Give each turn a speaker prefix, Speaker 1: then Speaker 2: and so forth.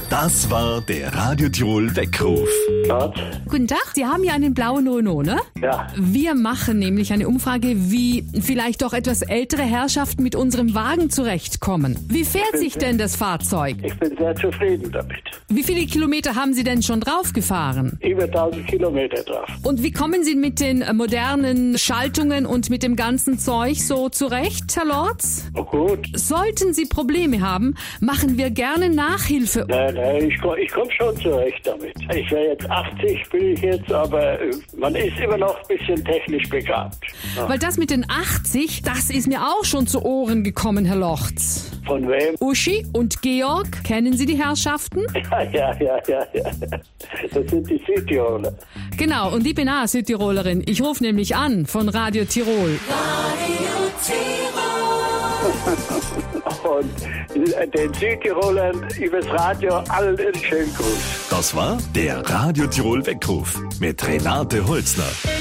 Speaker 1: Das war der Radio Tirol Weckruf.
Speaker 2: Gott.
Speaker 3: Guten Tag, Sie haben ja einen blauen Renault, ne?
Speaker 2: Ja.
Speaker 3: Wir machen nämlich eine Umfrage, wie vielleicht doch etwas ältere Herrschaften mit unserem Wagen zurechtkommen. Wie fährt sich denn das Fahrzeug?
Speaker 2: Ich bin sehr zufrieden damit.
Speaker 3: Wie viele Kilometer haben Sie denn schon draufgefahren?
Speaker 2: Über 1000 Kilometer drauf.
Speaker 3: Und wie kommen Sie mit den modernen Schaltungen und mit dem ganzen Zeug so zurecht, Herr Lorz?
Speaker 2: Oh gut.
Speaker 3: Sollten Sie Probleme haben, machen wir gerne Nachhilfe.
Speaker 2: Nein, ich komm schon zurecht damit. Ich wäre jetzt 80, bin ich jetzt, aber man ist immer noch ein bisschen technisch begabt. Ja.
Speaker 3: Weil das mit den 80, das ist mir auch schon zu Ohren gekommen, Herr Lorz.
Speaker 2: Von wem?
Speaker 3: Uschi und Georg, kennen Sie die Herrschaften?
Speaker 2: Ja. Das sind die Südtiroler.
Speaker 3: Genau, und ich bin auch Südtirolerin. Ich rufe nämlich an von Radio Tirol.
Speaker 4: Radio Tirol.
Speaker 2: Und den Südtirolern übers Radio allen einen schönen Gruß.
Speaker 1: Das war der Radio Tirol Weckruf mit Renate Holzner.